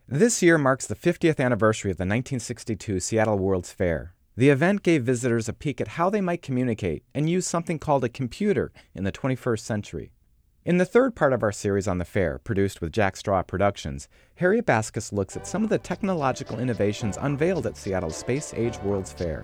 This year marks the 50th anniversary of the 1962 Seattle World's Fair. The event gave visitors a peek at how they might communicate and use something called a computer in the 21st century. In the third part of our series on the fair, produced with Jack Straw Productions, Harriet Baskus looks at some of the technological innovations unveiled at Seattle's Space Age World's Fair.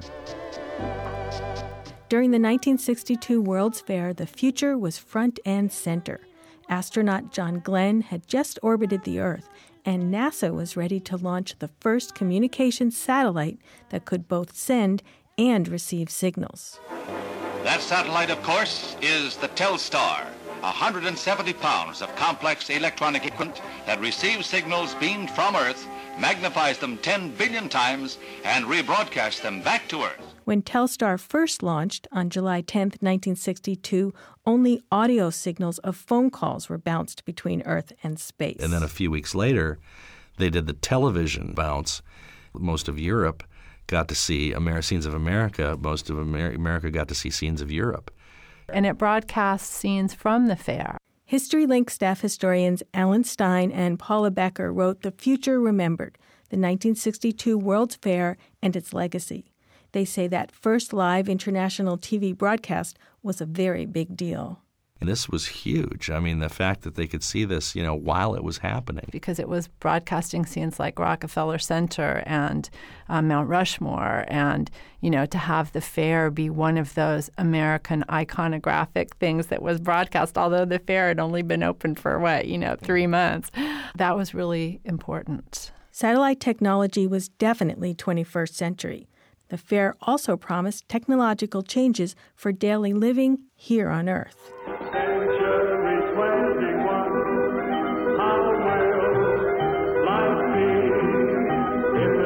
During the 1962 World's Fair, the future was front and center. Astronaut John Glenn had just orbited the Earth, and NASA was ready to launch the first communications satellite that could both send and receive signals. That satellite, of course, is the Telstar, 170 pounds of complex electronic equipment that receives signals beamed from Earth, magnifies them 10 billion times, and rebroadcasts them back to Earth. When Telstar first launched on July 10, 1962, only audio signals of phone calls were bounced between Earth and space. And then a few weeks later, they did the television bounce. Most of Europe got to see Scenes of America. Most of America got to see Scenes of Europe. And it broadcast scenes from the fair. HistoryLink staff historians Alan Stein and Paula Becker wrote The Future Remembered, the 1962 World's Fair and its legacy. They say that first live international TV broadcast was a very big deal. And this was huge. I mean, the fact that they could see this, while it was happening. Because it was broadcasting scenes like Rockefeller Center and Mount Rushmore, and, to have the fair be one of those American iconographic things that was broadcast, although the fair had only been open for, 3 months. That was really important. Satellite technology was definitely 21st century. The fair also promised technological changes for daily living here on Earth. Century 21, how will life be in the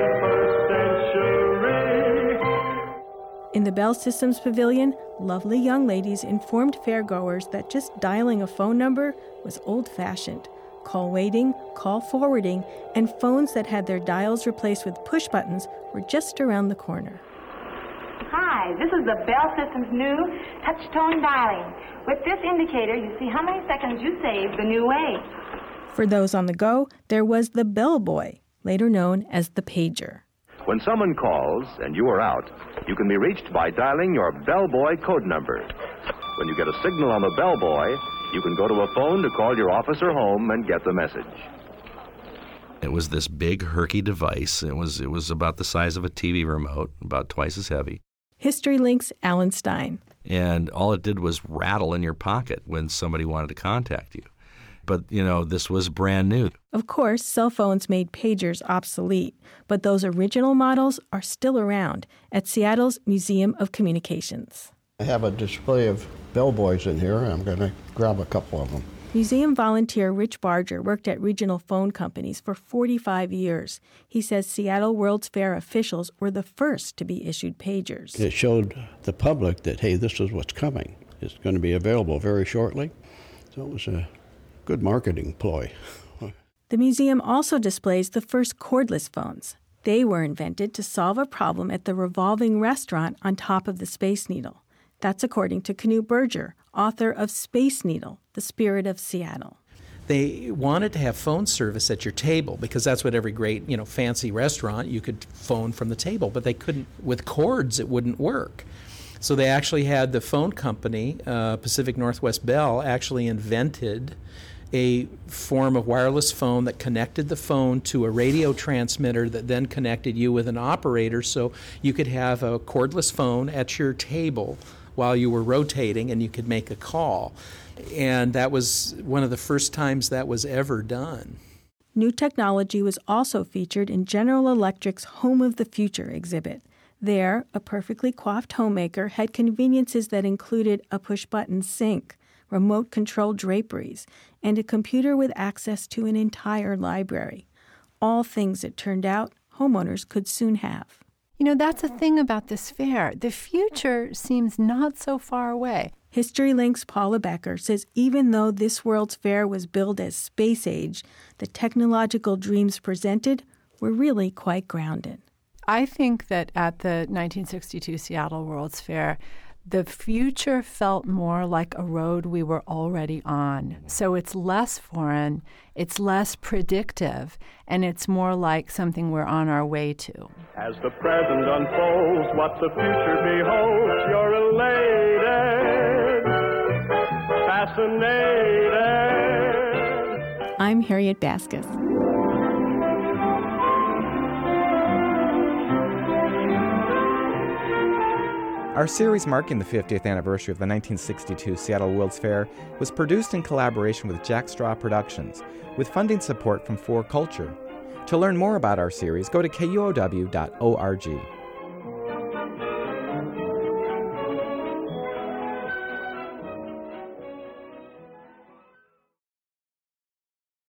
21st century? In the Bell Systems Pavilion, lovely young ladies informed fairgoers that just dialing a phone number was old-fashioned. Call waiting, call forwarding, and phones that had their dials replaced with push buttons were just around the corner. Hi, this is the Bell Systems new touch-tone dialing. With this indicator, you see how many seconds you saved the new way. For those on the go, there was the Bell Boy, later known as the pager. When someone calls and you are out, you can be reached by dialing your Bell Boy code number. When you get a signal on the Bell Boy, you can go to a phone to call your office or home and get the message. It was this big, herky device. It was about the size of a TV remote, about twice as heavy. HistoryLink's Alan Stein. And all it did was rattle in your pocket when somebody wanted to contact you. But, this was brand new. Of course, cell phones made pagers obsolete, but those original models are still around at Seattle's Museum of Communications. I have a display of bellboys in here. I'm going to grab a couple of them. Museum volunteer Rich Barger worked at regional phone companies for 45 years. He says Seattle World's Fair officials were the first to be issued pagers. It showed the public that, hey, this is what's coming. It's going to be available very shortly. So it was a good marketing ploy. The museum also displays the first cordless phones. They were invented to solve a problem at the revolving restaurant on top of the Space Needle. That's according to Knut Berger, author of Space Needle, The Spirit of Seattle. They wanted to have phone service at your table because that's what every great, fancy restaurant, you could phone from the table, but they couldn't, with cords, it wouldn't work. So they actually had the phone company, Pacific Northwest Bell, actually invented a form of wireless phone that connected the phone to a radio transmitter that then connected you with an operator so you could have a cordless phone at your table while you were rotating and you could make a call. And that was one of the first times that was ever done. New technology was also featured in General Electric's Home of the Future exhibit. There, a perfectly coiffed homemaker had conveniences that included a push-button sink, remote-controlled draperies, and a computer with access to an entire library. All things, it turned out, homeowners could soon have. That's the thing about this fair. The future seems not so far away. HistoryLink's Paula Becker says even though this World's Fair was billed as space age, the technological dreams presented were really quite grounded. I think that at the 1962 Seattle World's Fair, the future felt more like a road we were already on. So it's less foreign, it's less predictive, and it's more like something we're on our way to. As the present unfolds, what the future beholds, you're elated, fascinated. I'm Harriet Baskus. Our series marking the 50th anniversary of the 1962 Seattle World's Fair was produced in collaboration with Jack Straw Productions, with funding support from 4Culture. To learn more about our series, go to kuow.org.